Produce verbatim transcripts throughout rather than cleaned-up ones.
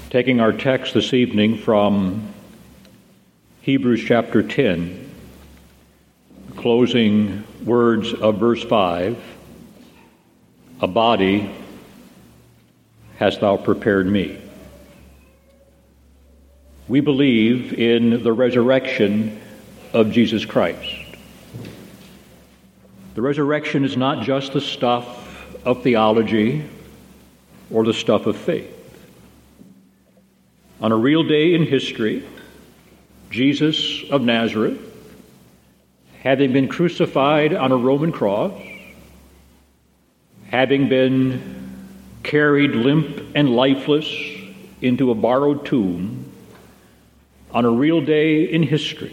Taking our text this evening from Hebrews chapter ten, closing words of verse five, "A body hast thou prepared me." We believe in the resurrection of Jesus Christ. The resurrection is not just the stuff of theology or the stuff of faith. On a real day in history, Jesus of Nazareth, having been crucified on a Roman cross, having been carried limp and lifeless into a borrowed tomb, on a real day in history,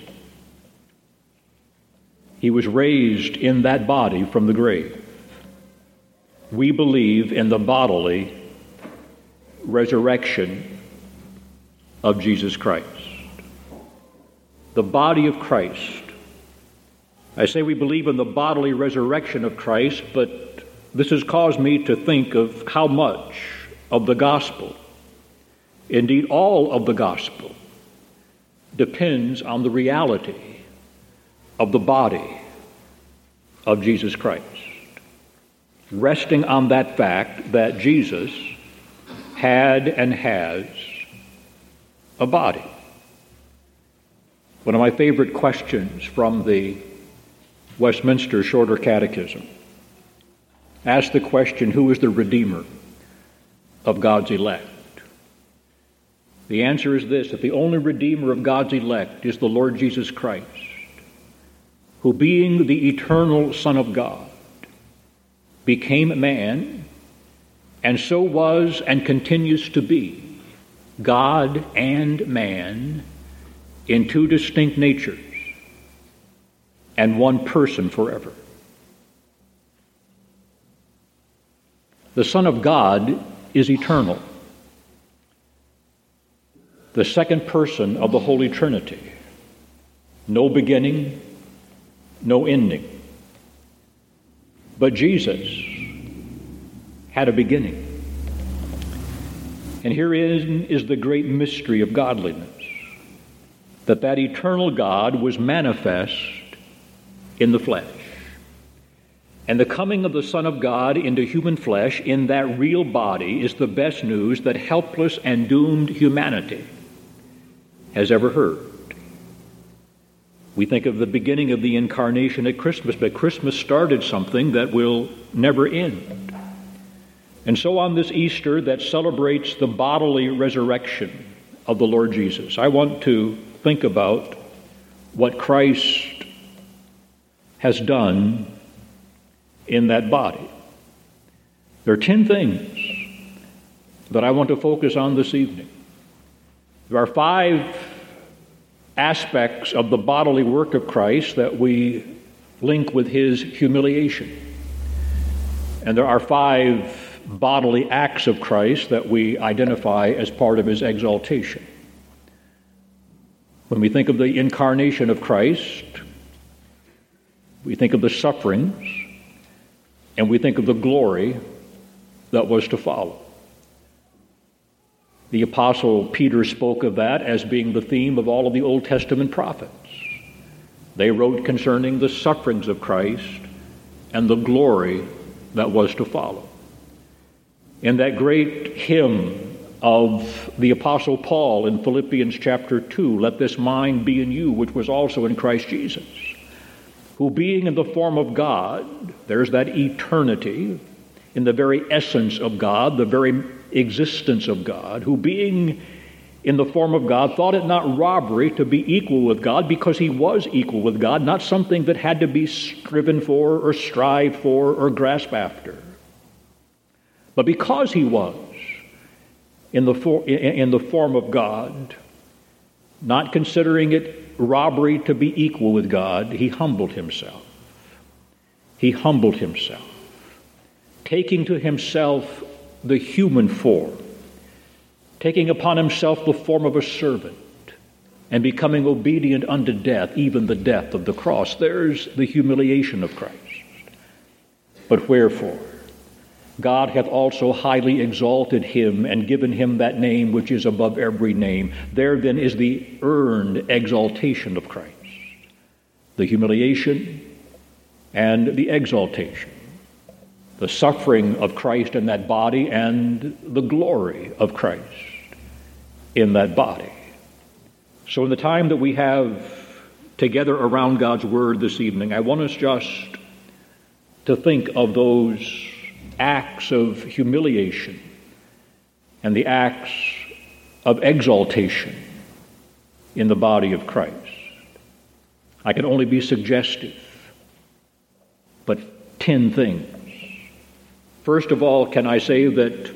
he was raised in that body from the grave. We believe in the bodily resurrection of Jesus Christ. The body of Christ. I say we believe in the bodily resurrection of Christ, but this has caused me to think of how much of the gospel, indeed all of the gospel, depends on the reality of the body of Jesus Christ. Resting on that fact that Jesus had and has a body. One of my favorite questions from the Westminster Shorter Catechism asks the question, who is the Redeemer of God's elect? The answer is this, that the only Redeemer of God's elect is the Lord Jesus Christ, who being the eternal Son of God, became man, and so was and continues to be God and man in two distinct natures and one person forever. The Son of God is eternal, the second person of the Holy Trinity, no beginning, no ending. But Jesus had a beginning. And herein is the great mystery of godliness, that that eternal God was manifest in the flesh. And the coming of the Son of God into human flesh in that real body is the best news that helpless and doomed humanity has ever heard. We think of the beginning of the incarnation at Christmas, but Christmas started something that will never end. And so on this Easter that celebrates the bodily resurrection of the Lord Jesus, I want to think about what Christ has done in that body. There are ten things that I want to focus on this evening. There are five aspects of the bodily work of Christ that we link with his humiliation. And there are five bodily acts of Christ that we identify as part of his exaltation. When we think of the incarnation of Christ, we think of the sufferings, and we think of the glory that was to follow. The Apostle Peter spoke of that as being the theme of all of the Old Testament prophets. They wrote concerning the sufferings of Christ and the glory that was to follow. In that great hymn of the Apostle Paul in Philippians chapter two, "Let this mind be in you, which was also in Christ Jesus, who being in the form of God," there's that eternity, in the very essence of God, the very existence of God, "who being in the form of God, thought it not robbery to be equal with God," because he was equal with God, not something that had to be striven for or strived for or grasped after. But because he was in the, for, in the form of God, not considering it robbery to be equal with God, he humbled himself. He humbled himself, taking to himself the human form, taking upon himself the form of a servant, and becoming obedient unto death, even the death of the cross. There's the humiliation of Christ. But wherefore? God hath also highly exalted him and given him that name which is above every name. There then is the earned exaltation of Christ, the humiliation and the exaltation, the suffering of Christ in that body and the glory of Christ in that body. So in the time that we have together around God's Word this evening, I want us just to think of those acts of humiliation and the acts of exaltation in the body of Christ. I can only be suggestive, but ten things. First of all, can I say that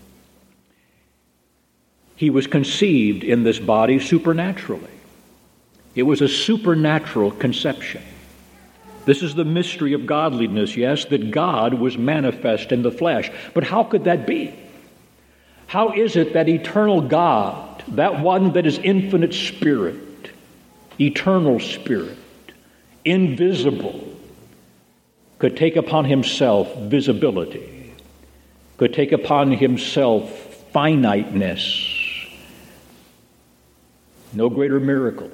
he was conceived in this body supernaturally. It was a supernatural conception. This is the mystery of godliness, yes, that God was manifest in the flesh. But how could that be? How is it that eternal God, that one that is infinite spirit, eternal spirit, invisible, could take upon himself visibility, could take upon himself finiteness? No greater miracle.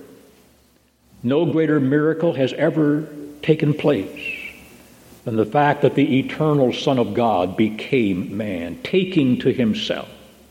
No greater miracle has ever taken place than the fact that the eternal Son of God became man, taking to himself,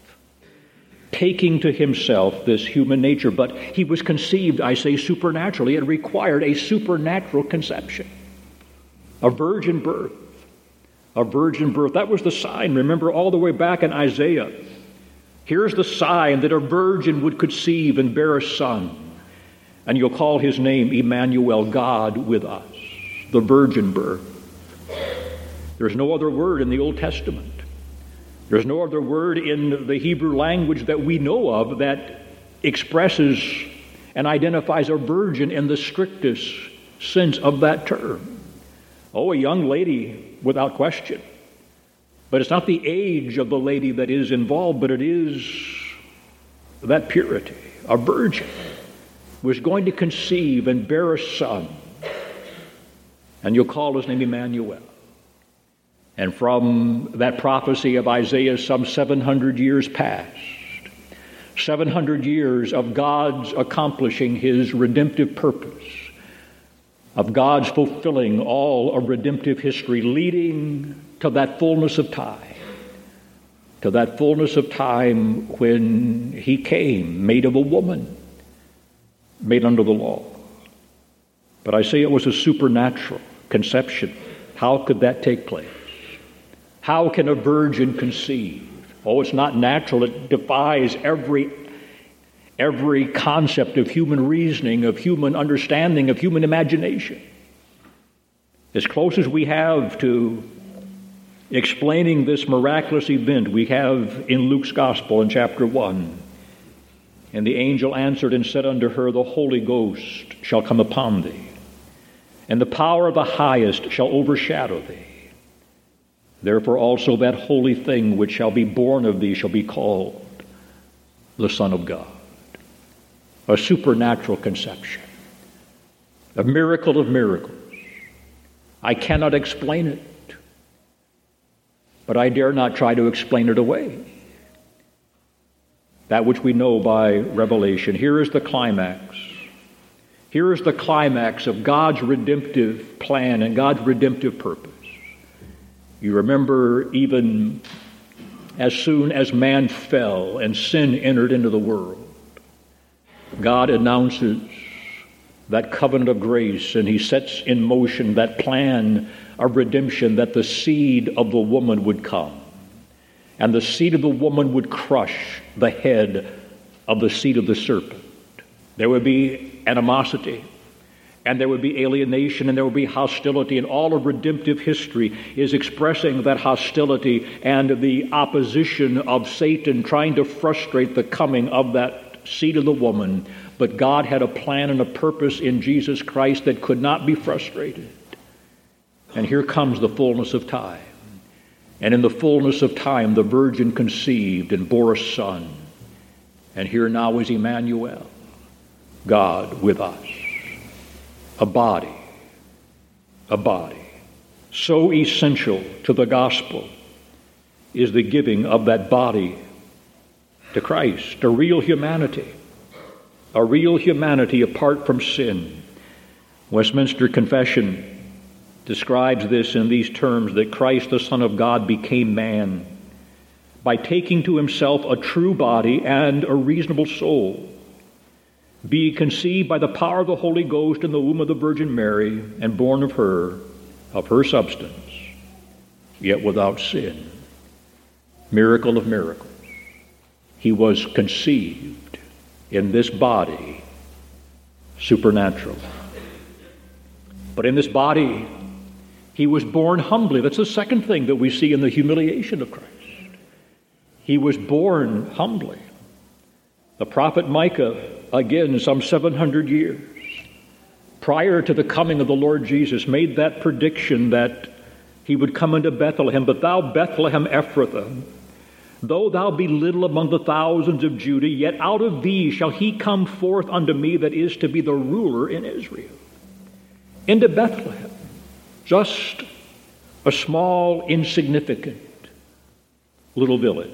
taking to himself this human nature. But he was conceived, I say, supernaturally. It required a supernatural conception, a virgin birth, a virgin birth. That was the sign, remember, all the way back in Isaiah. Here's the sign that a virgin would conceive and bear a son, and you'll call his name Emmanuel, God with us. The virgin birth. There's no other word in the Old Testament. There's no other word in the Hebrew language that we know of that expresses and identifies a virgin in the strictest sense of that term. Oh, a young lady, without question. But it's not the age of the lady that is involved, but it is that purity. A virgin was going to conceive and bear a son, and you'll call his name Emmanuel. And from that prophecy of Isaiah, some seven hundred years passed. seven hundred years of God's accomplishing his redemptive purpose, of God's fulfilling all of redemptive history, leading to that fullness of time, to that fullness of time when he came, made of a woman, made under the law. But I say it was a supernatural conception. How could that take place? How can a virgin conceive? Oh, it's not natural. It defies every every concept of human reasoning, of human understanding, of human imagination. As close as we have to explaining this miraculous event, we have in Luke's Gospel in chapter one. And the angel answered and said unto her, The Holy Ghost shall come upon thee, and the power of the highest shall overshadow thee. Therefore also that holy thing which shall be born of thee shall be called the Son of God. A supernatural conception. A miracle of miracles. I cannot explain it, but I dare not try to explain it away. That which we know by revelation. Here is the climax. Here is the climax of God's redemptive plan and God's redemptive purpose. You remember, even as soon as man fell and sin entered into the world, God announces that covenant of grace, and he sets in motion that plan of redemption, that the seed of the woman would come, and the seed of the woman would crush the head of the seed of the serpent. There would be animosity, and there would be alienation, and there would be hostility, and all of redemptive history is expressing that hostility and the opposition of Satan trying to frustrate the coming of that seed of the woman. But God had a plan and a purpose in Jesus Christ that could not be frustrated. And here comes the fullness of time. And in the fullness of time, the virgin conceived and bore a son. And here now is Emmanuel, God with us. A body, a body, so essential to the gospel is the giving of that body to Christ, a real humanity, a real humanity apart from sin. Westminster Confession describes this in these terms, that Christ, the Son of God, became man by taking to himself a true body and a reasonable soul, be conceived by the power of the Holy Ghost in the womb of the Virgin Mary, and born of her, of her substance, yet without sin. Miracle of miracles. He was conceived in this body supernaturally. But in this body, he was born humbly. That's the second thing that we see in the humiliation of Christ. He was born humbly. The prophet Micah, again, some seven hundred years prior to the coming of the Lord Jesus, made that prediction that he would come into Bethlehem. But thou, Bethlehem Ephrathah, though thou be little among the thousands of Judah, yet out of thee shall he come forth unto me that is to be the ruler in Israel. Into Bethlehem, just a small, insignificant little village.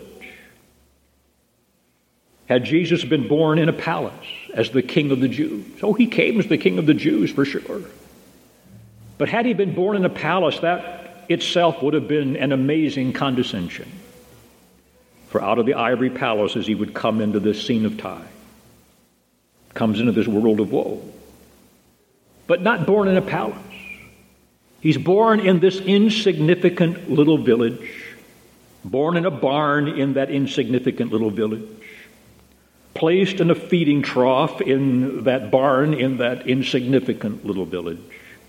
Had Jesus been born in a palace as the King of the Jews? Oh, he came as the King of the Jews for sure. But had he been born in a palace, that itself would have been an amazing condescension. For out of the ivory palaces he would come into this scene of time, comes into this world of woe. But not born in a palace. He's born in this insignificant little village, born in a barn in that insignificant little village, placed in a feeding trough in that barn in that insignificant little village.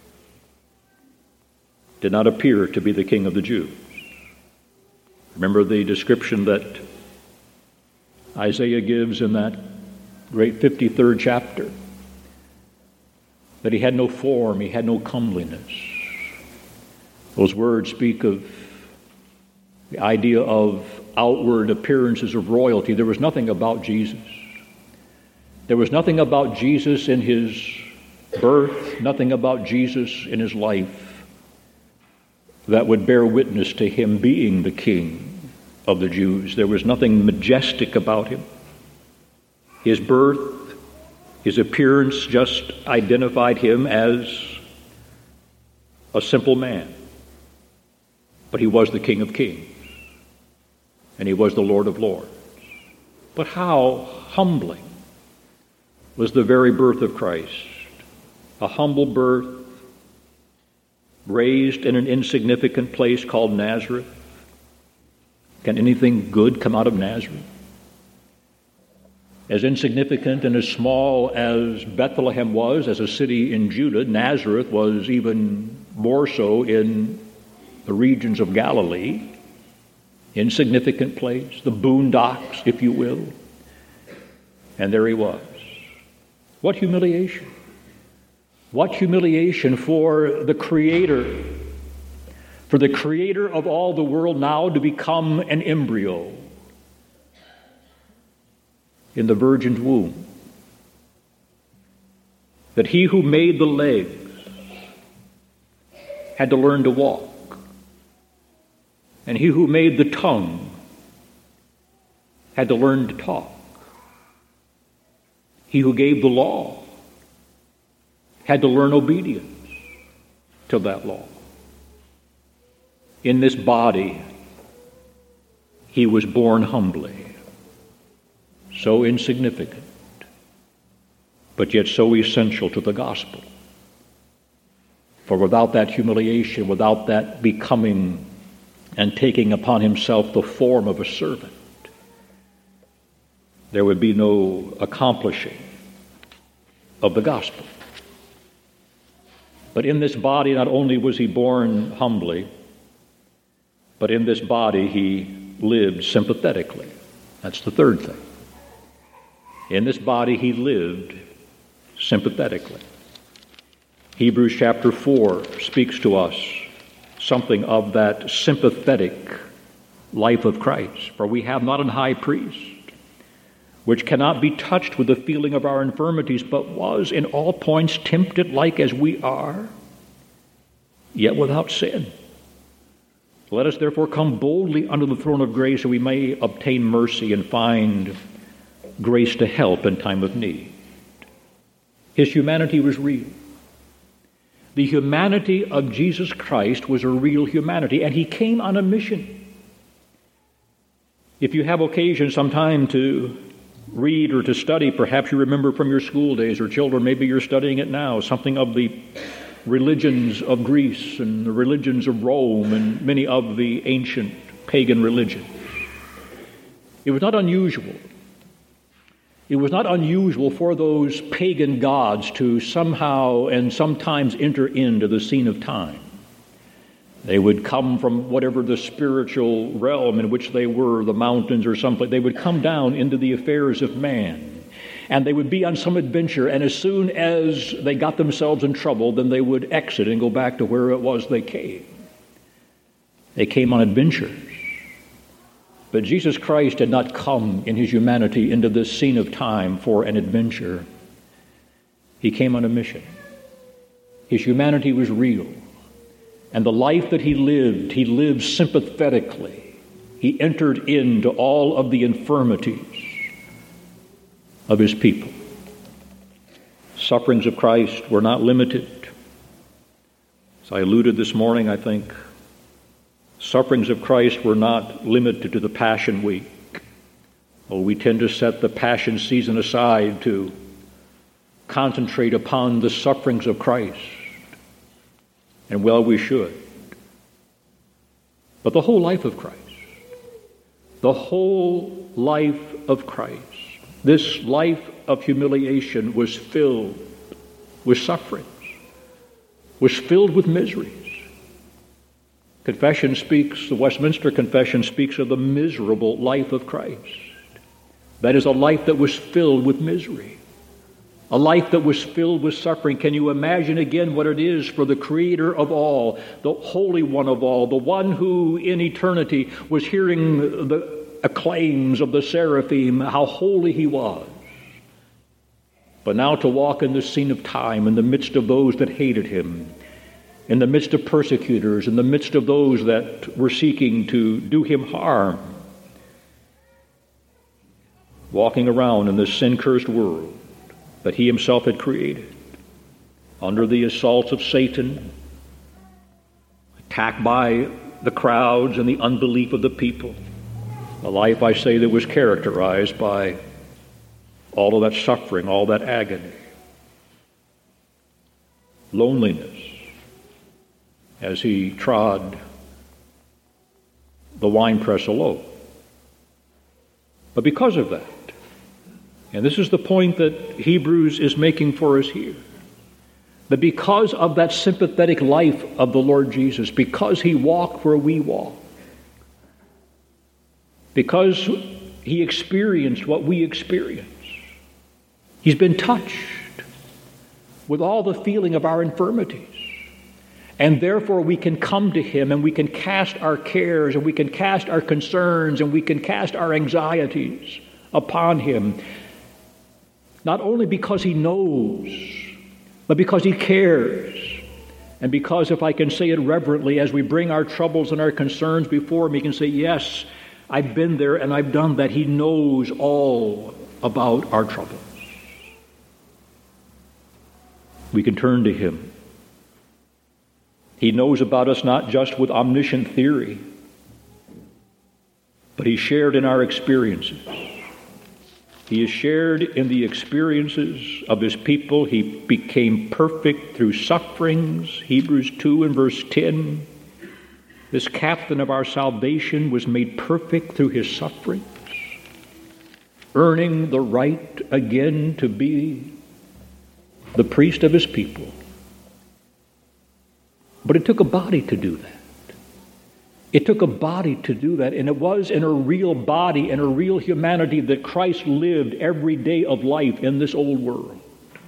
Did not appear to be the King of the Jews. Remember the description that Isaiah gives in that great fifty-third chapter, that he had no form, he had no comeliness. Those words speak of the idea of outward appearances of royalty. There was nothing about Jesus. There was nothing about Jesus in his birth, nothing about Jesus in his life that would bear witness to him being the King of the Jews. There was nothing majestic about him. His birth, his appearance just identified him as a simple man. But he was the King of Kings, and he was the Lord of Lords. But how humbling was the very birth of Christ. A humble birth, raised in an insignificant place called Nazareth. Can anything good come out of Nazareth? As insignificant and as small as Bethlehem was as a city in Judah, Nazareth was even more so in the regions of Galilee. Insignificant place, the boondocks, if you will. And there he was. What humiliation. What humiliation for the Creator, for the Creator of all the world now to become an embryo in the virgin's womb. That he who made the legs had to learn to walk. And he who made the tongue had to learn to talk. He who gave the law had to learn obedience to that law. In this body, he was born humbly, so insignificant, but yet so essential to the gospel. For without that humiliation, without that becoming and taking upon himself the form of a servant, there would be no accomplishing of the gospel. But in this body, not only was he born humbly, but in this body he lived sympathetically. That's the third thing. In this body he lived sympathetically. Hebrews chapter four speaks to us something of that sympathetic life of Christ. For we have not an high priest which cannot be touched with the feeling of our infirmities, but was in all points tempted like as we are, yet without sin. Let us therefore come boldly under the throne of grace so we may obtain mercy and find grace to help in time of need. His humanity was real. The humanity of Jesus Christ was a real humanity, and he came on a mission. If you have occasion sometime to read or to study, perhaps you remember from your school days, or children, maybe you're studying it now, something of the religions of Greece and the religions of Rome and many of the ancient pagan religions. It was not unusual. It was not unusual for those pagan gods to somehow and sometimes enter into the scene of time. They would come from whatever the spiritual realm in which they were, the mountains or someplace. They would come down into the affairs of man. And they would be on some adventure, and as soon as they got themselves in trouble, then they would exit and go back to where it was they came. They came on adventures. But Jesus Christ had not come in his humanity into this scene of time for an adventure. He came on a mission. His humanity was real. And the life that he lived, he lived sympathetically. He entered into all of the infirmities of his people. Sufferings of Christ were not limited. As I alluded this morning, I think, sufferings of Christ were not limited to the Passion Week. Oh, we tend to set the Passion season aside to concentrate upon the sufferings of Christ. And well, we should. But the whole life of Christ, the whole life of Christ, this life of humiliation was filled with sufferings, was filled with miseries. Confession speaks, the Westminster Confession speaks of the miserable life of Christ. That is a life that was filled with misery, a life that was filled with suffering. Can you imagine again what it is for the Creator of all, the Holy One of all, the one who in eternity was hearing the acclaims of the seraphim, how holy he was. But now to walk in this scene of time in the midst of those that hated him, in the midst of persecutors, in the midst of those that were seeking to do him harm, walking around in this sin-cursed world that he himself had created, under the assaults of Satan, attacked by the crowds and the unbelief of the people. A life, I say, that was characterized by all of that suffering, all that agony, loneliness, as he trod the winepress alone. But because of that, and this is the point that Hebrews is making for us here, that because of that sympathetic life of the Lord Jesus, because he walked where we walk, because he experienced what we experience, he's been touched with all the feeling of our infirmities. And therefore we can come to him and we can cast our cares and we can cast our concerns and we can cast our anxieties upon him. Not only because he knows, but because he cares. And because, if I can say it reverently, as we bring our troubles and our concerns before him, he can say, yes, I've been there and I've done that. He knows all about our troubles. We can turn to him. He knows about us not just with omniscient theory, but he shared in our experiences. He is shared in the experiences of his people. He became perfect through sufferings. Hebrews two and verse ten. This captain of our salvation was made perfect through his sufferings, earning the right again to be the priest of his people. But it took a body to do that. It took a body to do that, and it was in a real body and a real humanity that Christ lived every day of life in this old world.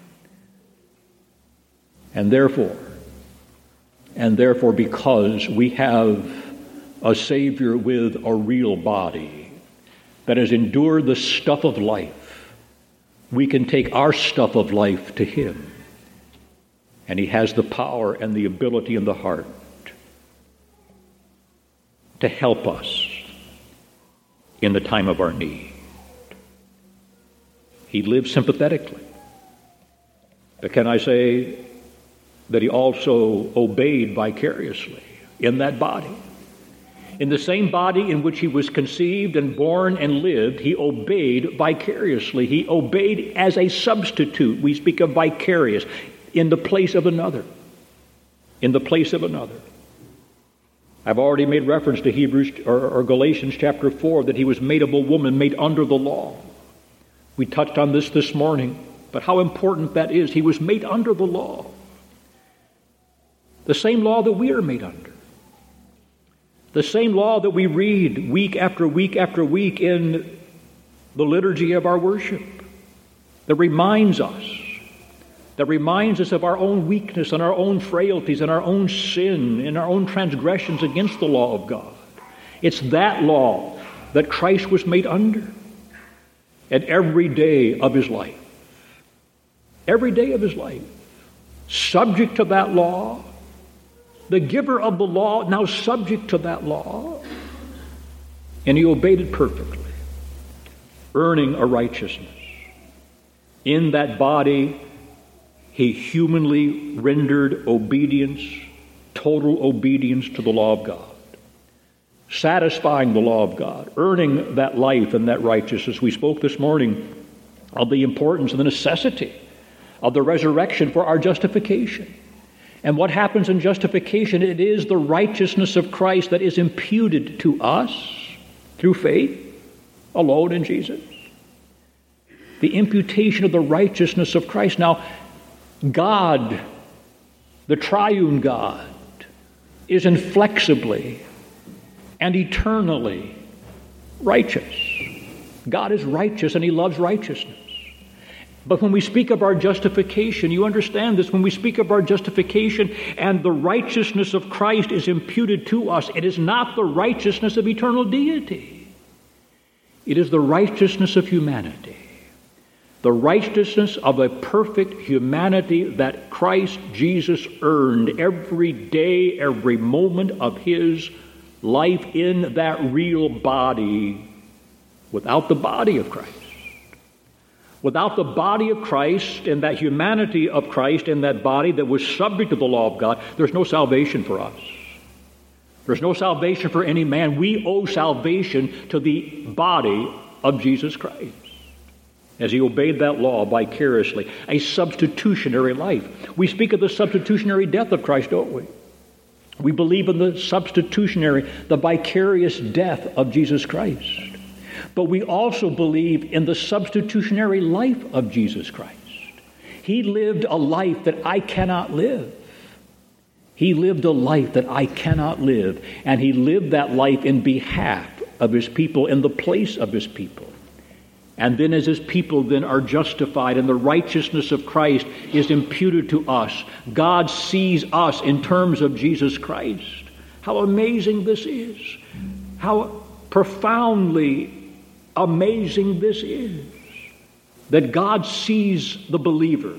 And therefore, and therefore because we have a Savior with a real body that has endured the stuff of life, we can take our stuff of life to him. And he has the power and the ability and the heart to help us in the time of our need. He lived sympathetically. But can I say that he also obeyed vicariously in that body? In the same body in which he was conceived and born and lived, he obeyed vicariously. He obeyed as a substitute. We speak of vicarious, in the place of another. In the place of another. I've already made reference to Hebrews or, or Galatians chapter four, that he was made of a woman, made under the law. We touched on this this morning, but how important that is. He was made under the law. The same law that we are made under. The same law that we read week after week after week in the liturgy of our worship, that reminds us, that reminds us of our own weakness and our own frailties and our own sin and our own transgressions against the law of God. It's that law that Christ was made under at every day of his life. Every day of his life. Subject to that law. The giver of the law now subject to that law. And he obeyed it perfectly, earning a righteousness. In that body, he humanly rendered obedience, total obedience to the law of God, satisfying the law of God, earning that life and that righteousness. We spoke this morning of the importance and the necessity of the resurrection for our justification. And what happens in justification? It is the righteousness of Christ that is imputed to us through faith alone in Jesus. The imputation of the righteousness of Christ. Now, God, the triune God, is inflexibly and eternally righteous. God is righteous and he loves righteousness. But when we speak of our justification, you understand this, when we speak of our justification and the righteousness of Christ is imputed to us, it is not the righteousness of eternal deity. It is the righteousness of humanity. The righteousness of a perfect humanity that Christ Jesus earned every day, every moment of his life in that real body, without the body of Christ. Without the body of Christ and that humanity of Christ in that body that was subject to the law of God, there's no salvation for us. There's no salvation for any man. We owe salvation to the body of Jesus Christ, as he obeyed that law vicariously, a substitutionary life. We speak of the substitutionary death of Christ, don't we? We believe in the substitutionary, the vicarious death of Jesus Christ. But we also believe in the substitutionary life of Jesus Christ. He lived a life that I cannot live. He lived a life that I cannot live. And he lived that life in behalf of his people, in the place of his people. And then as his people then are justified and the righteousness of Christ is imputed to us, God sees us in terms of Jesus Christ. How amazing this is. How profoundly amazing this is. That God sees the believer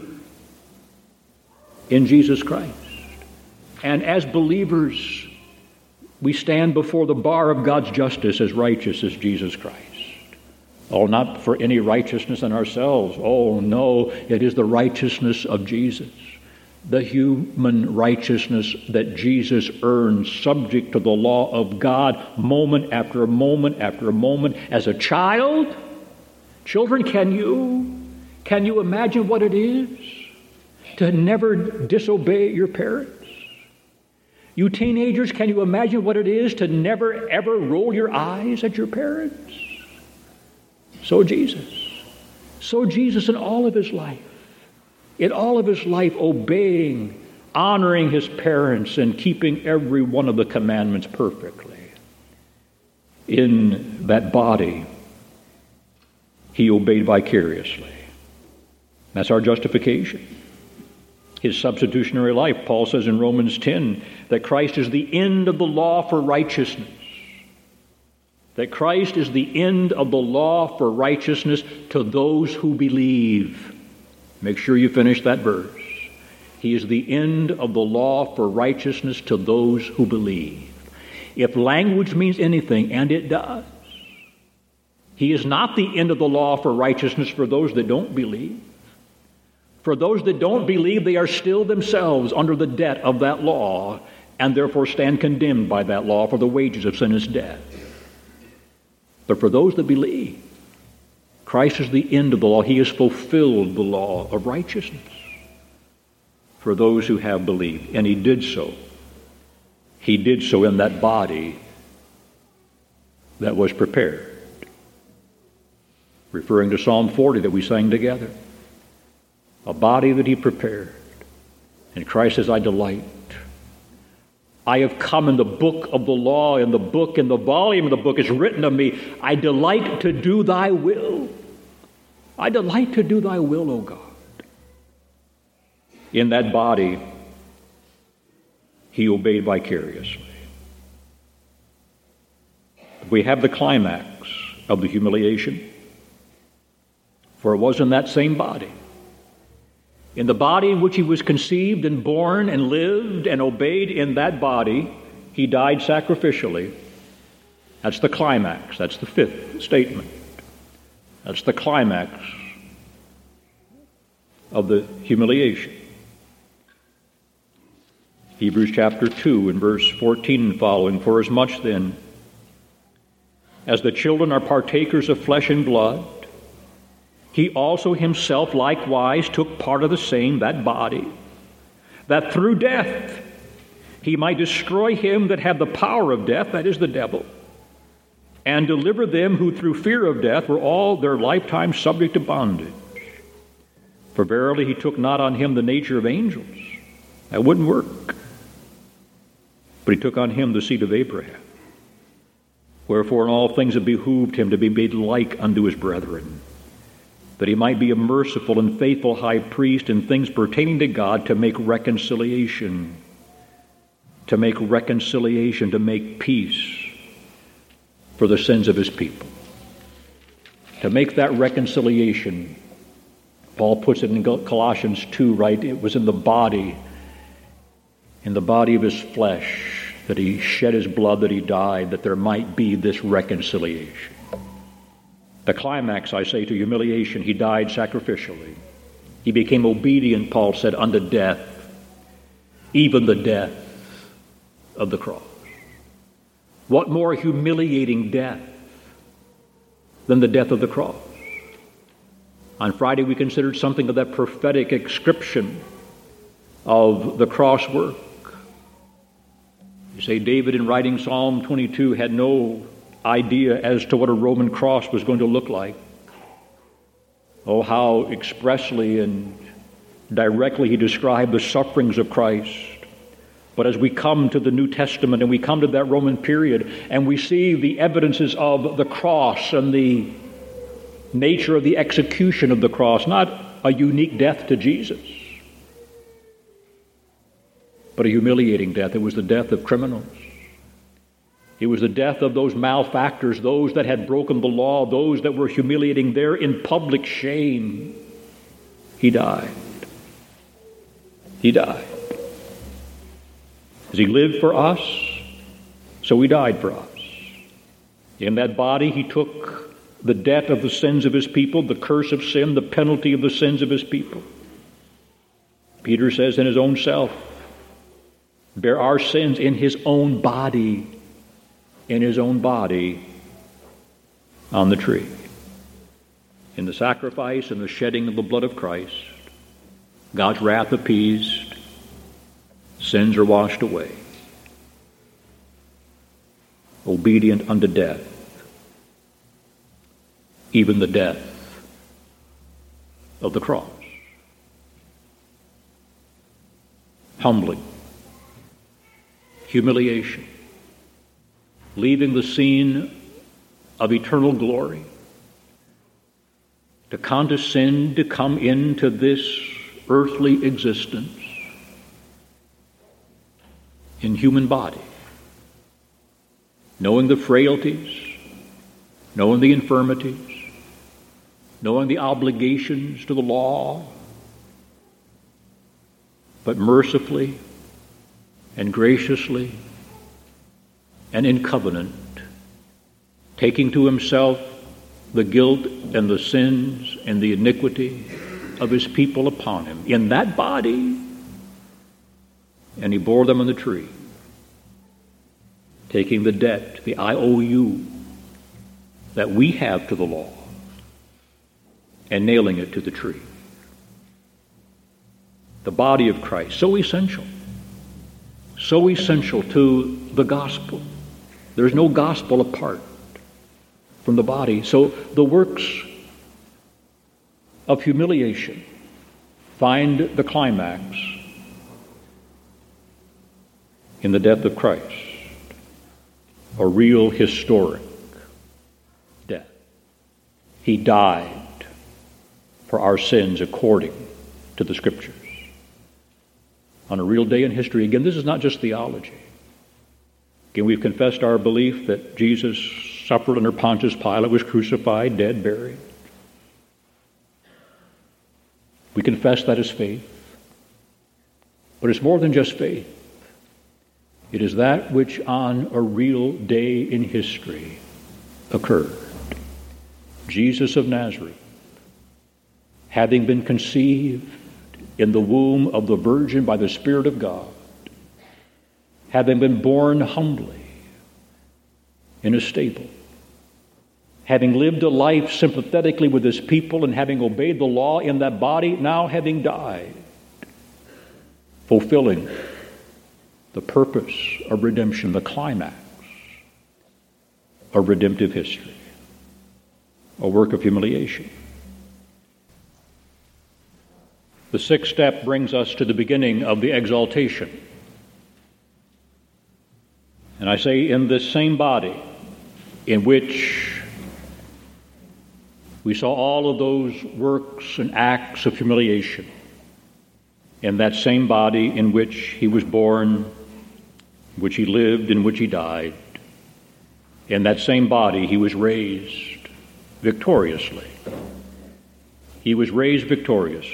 in Jesus Christ. And as believers, we stand before the bar of God's justice as righteous as Jesus Christ. Oh, not for any righteousness in ourselves. Oh, no, it is the righteousness of Jesus. The human righteousness that Jesus earned, subject to the law of God, moment after moment after moment. As a child, children, can you, can you imagine what it is to never disobey your parents? You teenagers, can you imagine what it is to never ever roll your eyes at your parents? So Jesus. So Jesus in all of his life. In all of his life, obeying, honoring his parents, and keeping every one of the commandments perfectly. In that body, he obeyed vicariously. That's our justification. His substitutionary life. Paul says in Romans ten that Christ is the end of the law for righteousness. That Christ is the end of the law for righteousness to those who believe. Make sure you finish that verse. He is the end of the law for righteousness to those who believe. If language means anything, and it does, he is not the end of the law for righteousness for those that don't believe. For those that don't believe, they are still themselves under the debt of that law, and therefore stand condemned by that law, for the wages of sin is death. But for those that believe, Christ is the end of the law. He has fulfilled the law of righteousness for those who have believed. And he did so. He did so in that body that was prepared. Referring to Psalm forty that we sang together. A body that he prepared. And Christ says, I delight. I have come in the book of the law, in the book, in the volume of the book is written of me. I delight to do thy will. I delight to do thy will, O God. In that body, he obeyed vicariously. We have the climax of the humiliation. For it was in that same body, in the body in which he was conceived and born and lived and obeyed, in that body, he died sacrificially. That's the climax. That's the fifth statement. That's the climax of the humiliation. Hebrews chapter two and verse fourteen and following, for as much then as the children are partakers of flesh and blood, he also himself likewise took part of the same, that body, that through death he might destroy him that had the power of death, that is the devil, and deliver them who through fear of death were all their lifetime subject to bondage. For verily he took not on him the nature of angels. That wouldn't work. But he took on him the seed of Abraham. Wherefore in all things it behooved him to be made like unto his brethren, that he might be a merciful and faithful high priest in things pertaining to God, to make reconciliation, to make reconciliation, to make peace for the sins of his people. To make that reconciliation, Paul puts it in Colossians two, right? It was in the body, in the body of his flesh, that he shed his blood, that he died, that there might be this reconciliation. The climax, I say, to humiliation, he died sacrificially. He became obedient, Paul said, unto death, even the death of the cross. What more humiliating death than the death of the cross? On Friday, we considered something of that prophetic inscription of the cross work. You say David, in writing Psalm twenty-two, had no idea as to what a Roman cross was going to look like. Oh, how expressly and directly he described the sufferings of Christ. But as we come to the New Testament and we come to that Roman period and we see the evidences of the cross and the nature of the execution of the cross, not a unique death to Jesus, but a humiliating death. It was the death of criminals. It was the death of those malefactors, those that had broken the law, those that were humiliating there in public shame. He died. He died. As he lived for us, so he died for us. In that body, he took the debt of the sins of his people, the curse of sin, the penalty of the sins of his people. Peter says in his own self, bear our sins in his own body, in his own body on the tree. In the sacrifice and the shedding of the blood of Christ, God's wrath appeased, sins are washed away. Obedient unto death, even the death of the cross. Humbling, humiliation, leaving the scene of eternal glory to condescend to come into this earthly existence in human body, knowing the frailties, knowing the infirmities, knowing the obligations to the law, but mercifully and graciously and in covenant, taking to himself the guilt and the sins and the iniquity of his people upon him in that body, and he bore them on the tree, taking the debt, the I O U that we have to the law, and nailing it to the tree. The body of Christ, so essential, so essential to the gospel. There's no gospel apart from the body. So the works of humiliation find the climax in the death of Christ, a real historic death. He died for our sins according to the Scriptures. On a real day in history. Again, this is not just theology. Again, we've confessed our belief that Jesus suffered under Pontius Pilate, was crucified, dead, buried. We confess that as faith. But it's more than just faith. It is that which on a real day in history occurred. Jesus of Nazareth, having been conceived in the womb of the Virgin by the Spirit of God, having been born humbly in a stable, having lived a life sympathetically with his people and having obeyed the law in that body, now having died, fulfilling the purpose of redemption, the climax of redemptive history, a work of humiliation. The sixth step brings us to the beginning of the exaltation. And I say, in this same body in which we saw all of those works and acts of humiliation, in that same body in which he was born, in which he lived, in which he died, in that same body he was raised victoriously. He was raised victoriously.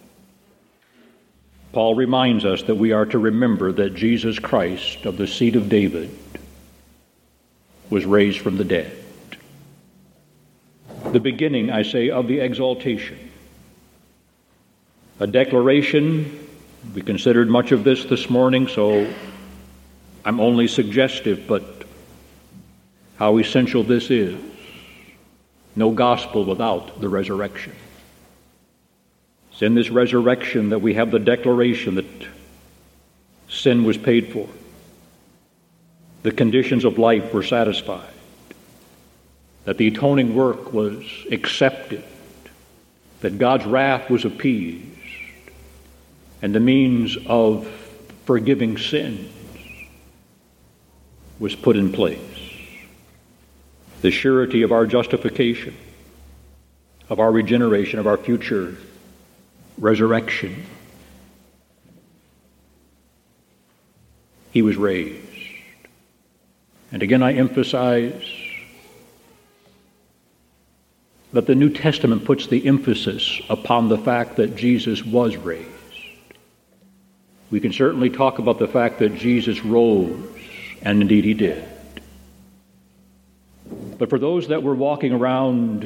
Paul reminds us that we are to remember that Jesus Christ of the seed of David was raised from the dead. The beginning, I say, of the exaltation. A declaration. We considered much of this this morning, so I'm only suggestive, but how essential this is. No gospel without the resurrection. It's in this resurrection that we have the declaration that sin was paid for. The conditions of life were satisfied. That the atoning work was accepted. That God's wrath was appeased. And the means of forgiving sins was put in place. The surety of our justification, of our regeneration, of our future resurrection. He was raised. And again, I emphasize that the New Testament puts the emphasis upon the fact that Jesus was raised. We can certainly talk about the fact that Jesus rose, and indeed he did. But for those that were walking around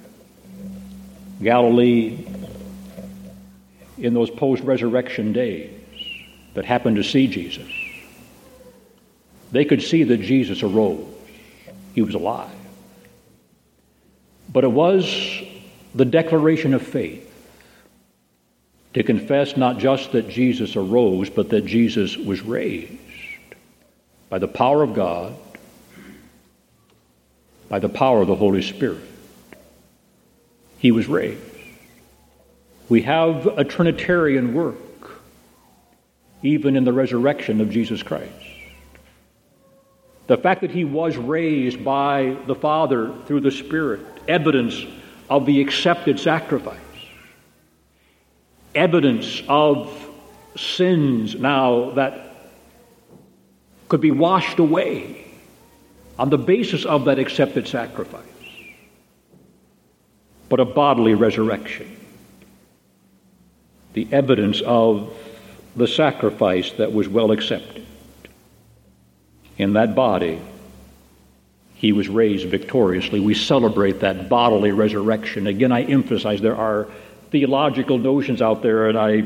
Galilee in those post-resurrection days that happened to see Jesus, they could see that Jesus arose. He was alive. But it was the declaration of faith to confess not just that Jesus arose, but that Jesus was raised by the power of God, by the power of the Holy Spirit. He was raised. We have a Trinitarian work even in the resurrection of Jesus Christ. The fact that he was raised by the Father through the Spirit, evidence of the accepted sacrifice, evidence of sins now that could be washed away on the basis of that accepted sacrifice, but a bodily resurrection, the evidence of the sacrifice that was well accepted. In that body, he was raised victoriously. We celebrate that bodily resurrection. Again, I emphasize there are theological notions out there, and I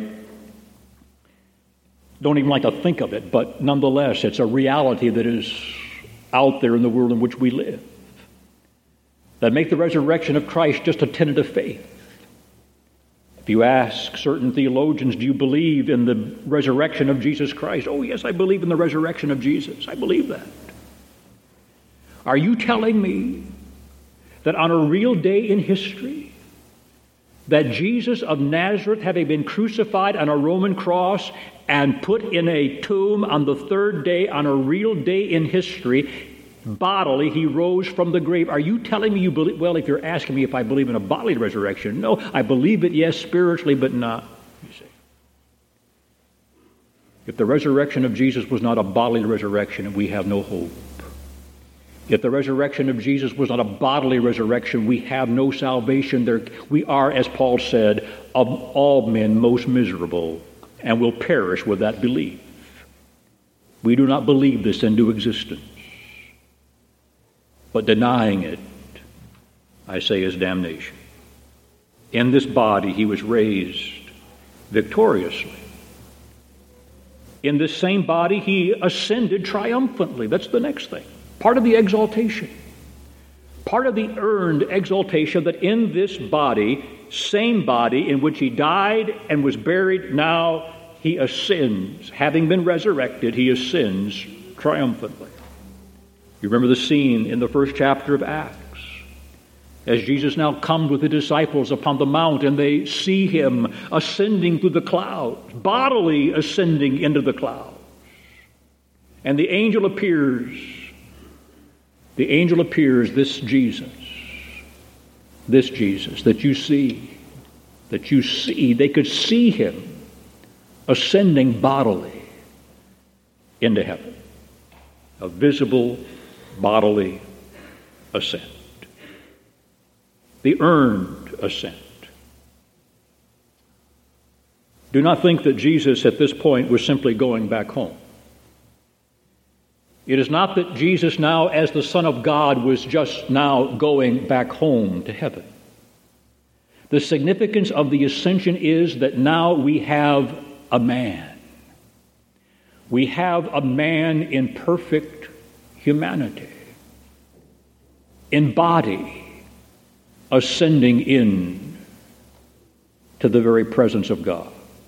don't even like to think of it, but nonetheless, it's a reality that is out there in the world in which we live, that make the resurrection of Christ just a tenet of faith. If you ask certain theologians, do you believe in the resurrection of Jesus Christ? Oh, yes, I believe in the resurrection of Jesus. I believe that. Are you telling me that on a real day in history, that Jesus of Nazareth, having been crucified on a Roman cross and put in a tomb on the third day, on a real day in history, bodily, he rose from the grave? Are you telling me you believe? Well, if you're asking me if I believe in a bodily resurrection, no, I believe it, yes, spiritually, but not, you see. If the resurrection of Jesus was not a bodily resurrection, we have no hope. If the resurrection of Jesus was not a bodily resurrection, we have no salvation. There, we are, as Paul said, of all men most miserable, and will perish with that belief. We do not believe this into existence. But denying it, I say, is damnation. In this body, he was raised victoriously. In this same body, he ascended triumphantly. That's the next thing. Part of the exaltation. Part of the earned exaltation that in this body, same body in which he died and was buried, now he ascends. Having been resurrected, he ascends triumphantly. You remember the scene in the first chapter of Acts, as Jesus now comes with the disciples upon the mount, and they see him ascending through the clouds, bodily ascending into the clouds. And the angel appears. The angel appears, this Jesus, this Jesus that you see, that you see. They could see him ascending bodily into heaven. A visible bodily ascent. The earned ascent. Do not think that Jesus at this point was simply going back home. It is not that Jesus now, as the Son of God, was just now going back home to heaven. The significance of the ascension is that now we have a man. We have a man in perfect humanity, in body, ascending in to the very presence of God.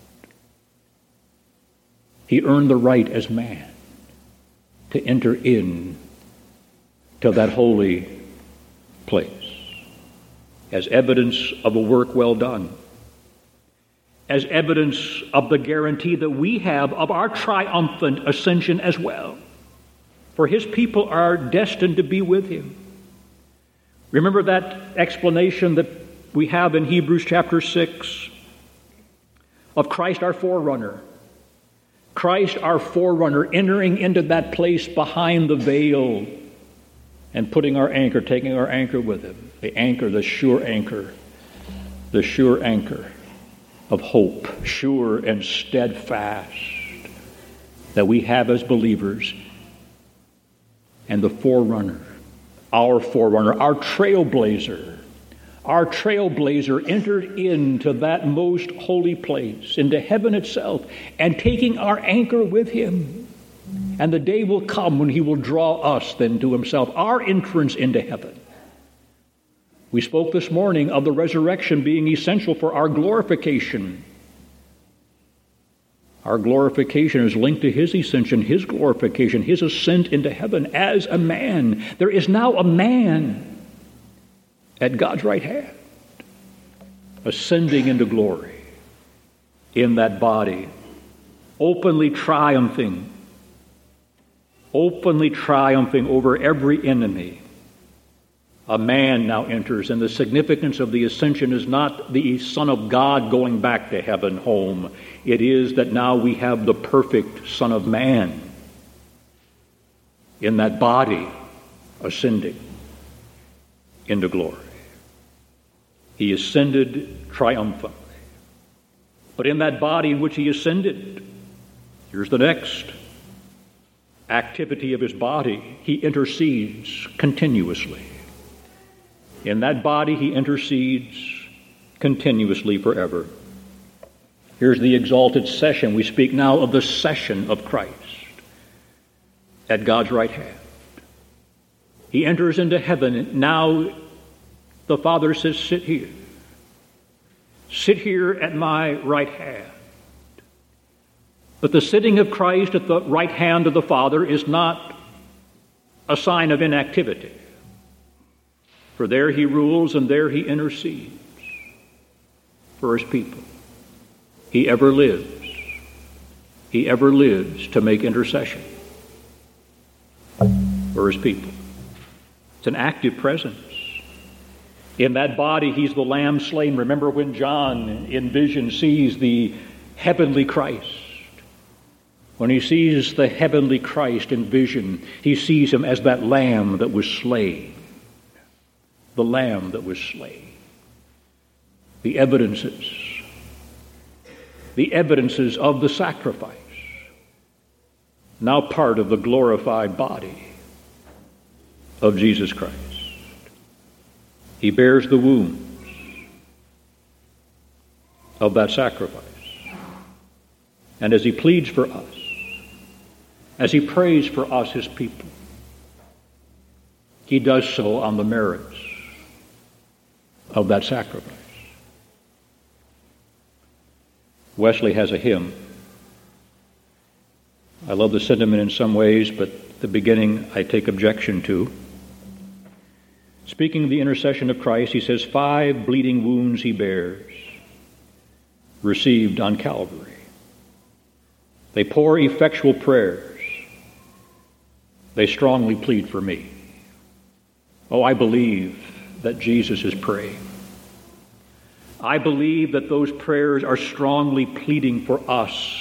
He earned the right as man to enter in to that holy place as evidence of a work well done, as evidence of the guarantee that we have of our triumphant ascension as well. For his people are destined to be with him. Remember that explanation that we have in Hebrews chapter six of Christ our forerunner. Christ our forerunner entering into that place behind the veil and putting our anchor, taking our anchor with him. The anchor, the sure anchor, the sure anchor of hope, sure and steadfast that we have as believers. And the forerunner, our forerunner, our trailblazer, our trailblazer entered into that most holy place, into heaven itself, and taking our anchor with him. And the day will come when he will draw us then to himself, our entrance into heaven. We spoke this morning of the resurrection being essential for our glorification. Our glorification is linked to his ascension, his glorification, his ascent into heaven as a man. There is now a man at God's right hand, ascending into glory in that body, openly triumphing, openly triumphing over every enemy. A man now enters, and the significance of the ascension is not the Son of God going back to heaven home. It is that now we have the perfect Son of Man in that body ascending into glory. He ascended triumphantly. But in that body in which he ascended, here's the next. activity of his body, he intercedes continuously. In that body, he intercedes continuously forever. Here's the exalted session. We speak now of the session of Christ at God's right hand. He enters into heaven. Now the Father says, sit here. Sit here at my right hand. But the sitting of Christ at the right hand of the Father is not a sign of inactivity. For there he rules and there he intercedes for his people. He ever lives. He ever lives to make intercession for his people. It's an active presence. In that body, he's the Lamb slain. Remember when John in vision sees the heavenly Christ. When he sees the heavenly Christ in vision, he sees him as that Lamb that was slain. The Lamb that was slain. The evidences. The evidences of the sacrifice. Now part of the glorified body of Jesus Christ. He bears the wounds of that sacrifice. And as he pleads for us, as he prays for us, his people, he does so on the merits of that sacrifice. Wesley has a hymn. I love the sentiment in some ways, but the beginning I take objection to. Speaking of the intercession of Christ, he says, five bleeding wounds he bears, received on Calvary. They pour effectual prayers. They strongly plead for me. Oh, I believe that Jesus is praying. I believe that those prayers are strongly pleading for us.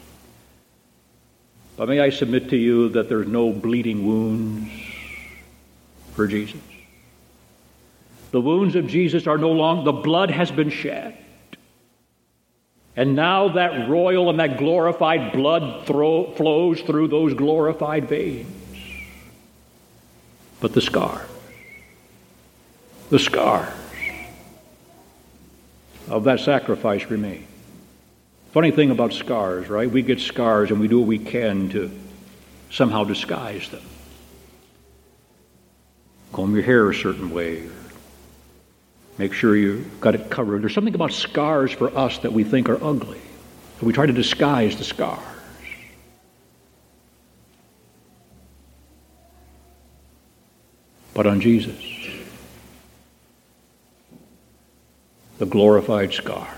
But may I submit to you that there's no bleeding wounds for Jesus? The wounds of Jesus are no longer, the blood has been shed. And now that royal and that glorified blood thro- flows through those glorified veins. But the scars, the scars of that sacrifice remain. Funny thing about scars, right? We get scars and we do what we can to somehow disguise them. Comb your hair a certain way, or make sure you've got it covered. There's something about scars for us that we think are ugly. So we try to disguise the scars. But on Jesus, the glorified scars,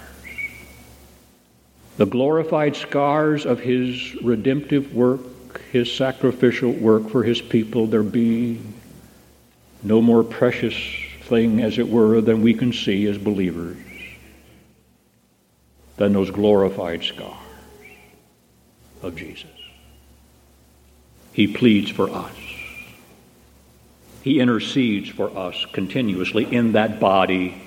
the glorified scars of his redemptive work, his sacrificial work for his people, there be no more precious thing, as it were, than we can see as believers than those glorified scars of Jesus. He pleads for us. He intercedes for us continuously in that body,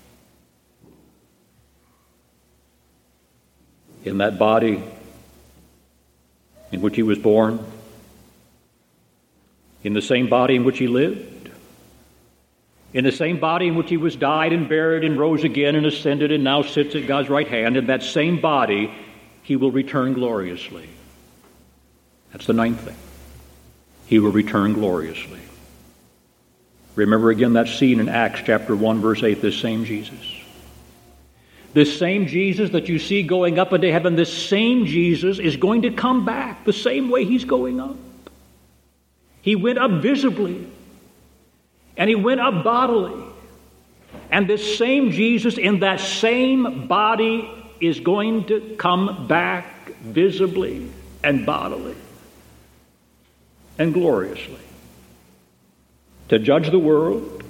in that body in which he was born, in the same body in which he lived, in the same body in which he was died and buried and rose again and ascended and now sits at God's right hand. In that same body, he will return gloriously. That's the ninth thing. He will return gloriously. Remember again that scene in Acts chapter one, verse eight, this same Jesus. This same Jesus that you see going up into heaven, this same Jesus is going to come back the same way he's going up. He went up visibly. And he went up bodily. And this same Jesus in that same body is going to come back visibly and bodily and gloriously to judge the world,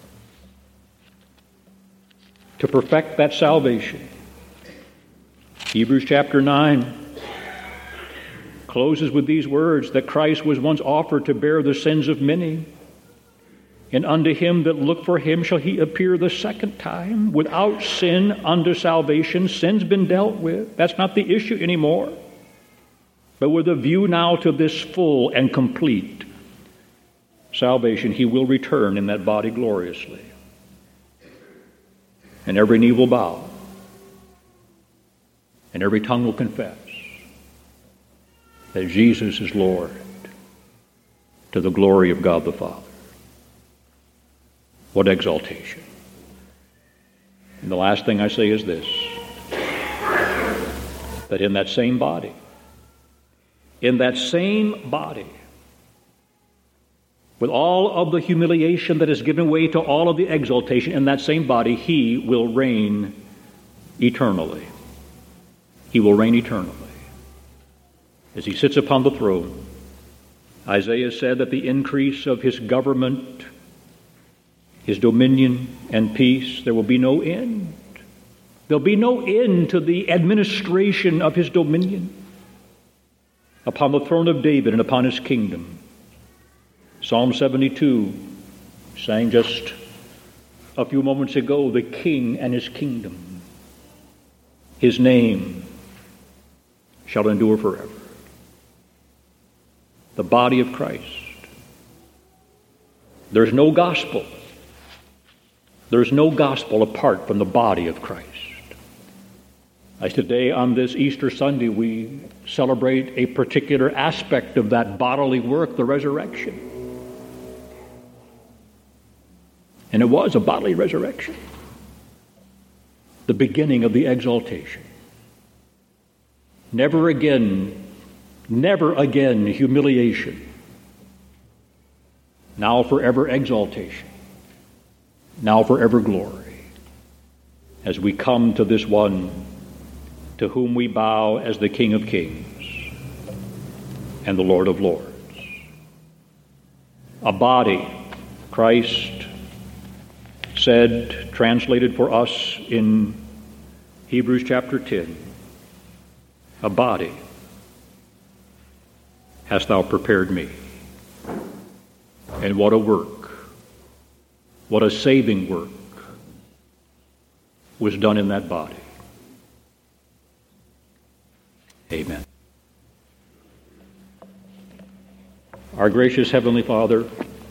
to perfect that salvation. Hebrews chapter nine closes with these words, that Christ was once offered to bear the sins of many, and unto him that look for him shall he appear the second time without sin unto salvation. Sin's been dealt with. That's not the issue anymore. But with a view now to this full and complete salvation, he will return in that body gloriously. And every knee will bow, and every tongue will confess that Jesus is Lord, to the glory of God the Father. What exaltation. And the last thing I say is this, that in that same body, in that same body, with all of the humiliation that is given way to all of the exaltation, in that same body, he will reign eternally. He will reign eternally. As he sits upon the throne, Isaiah said that the increase of his government, his dominion and peace, there will be no end. There'll be no end to the administration of his dominion upon the throne of David and upon his kingdom. Psalm seventy-two sang just a few moments ago, the King and his kingdom. His name shall endure forever. The body of Christ. There's no gospel. There's no gospel apart from the body of Christ. As today on this Easter Sunday we celebrate a particular aspect of that bodily work, the resurrection. And it was a bodily resurrection. The beginning of the exaltation. Never again, never again humiliation. Now forever exaltation. Now forever glory. As we come to this one to whom we bow as the King of Kings and the Lord of Lords. A body, Christ said, translated for us in Hebrews chapter ten, a body hast thou prepared me. And what a work, what a saving work was done in that body. Amen. Our gracious Heavenly Father,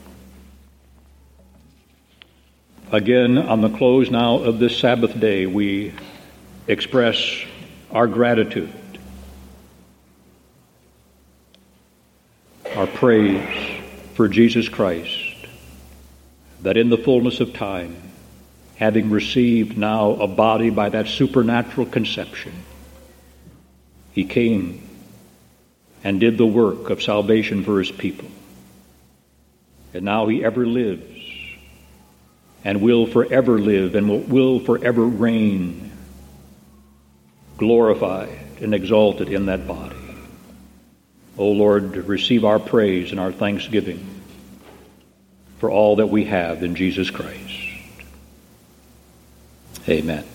again, on the close now of this Sabbath day, we express our gratitude, our praise for Jesus Christ, that in the fullness of time, having received now a body by that supernatural conception, he came and did the work of salvation for his people. And now he ever lives and will forever live and will, will forever reign, glorified and exalted in that body. O Lord, receive our praise and our thanksgiving for all that we have in Jesus Christ. Amen.